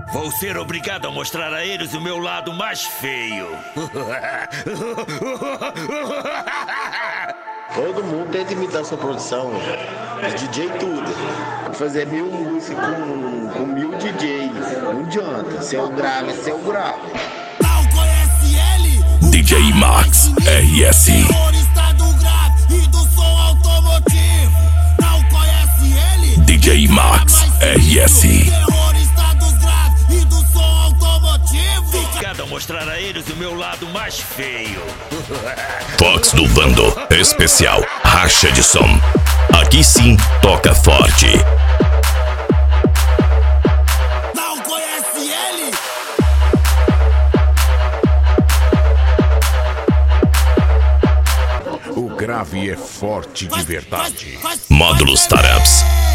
Vou ser obrigado a mostrar a eles o meu lado mais feio. Todo mundo tenta imitar sua produção, os DJ tudo. Fazer 1000 músicas com 1000 DJs, não adianta. Seu grave, seu grave. Não conhece ele? DJ Max RS. Terrorista do grave e do som automotivo. Não conhece ele? DJ Max RS. Terrorista dos graves e do som automotivo. Obrigado a mostrar a eles o meu lado mais feio. Fox do Bando especial Racha de Som. Aqui sim toca forte. Não conhece ele? O grave é forte de verdade. Módulos Taraps.